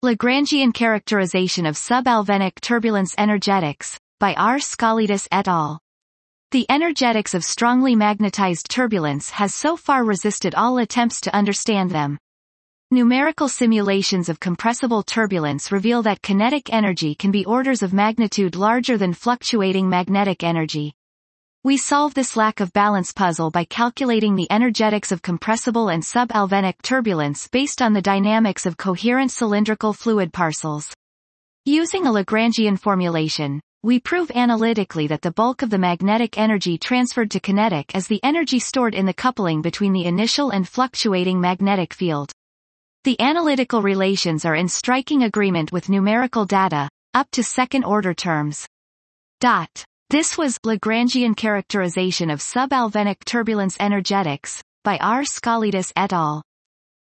Lagrangian characterization of subalvenic turbulence energetics, by R. Skalidis et al. The energetics of strongly magnetized turbulence has so far resisted all attempts to understand them. Numerical simulations of compressible turbulence reveal that kinetic energy can be orders of magnitude larger than fluctuating magnetic energy. We solve this lack of balance puzzle by calculating the energetics of compressible and subalvenic turbulence based on the dynamics of coherent cylindrical fluid parcels. Using a Lagrangian formulation, we prove analytically that the bulk of the magnetic energy transferred to kinetic is the energy stored in the coupling between the initial and fluctuating magnetic field. The analytical relations are in striking agreement with numerical data, up to second-order terms. This was Lagrangian characterization of subalvenic turbulence energetics, by R. Skalidis et al.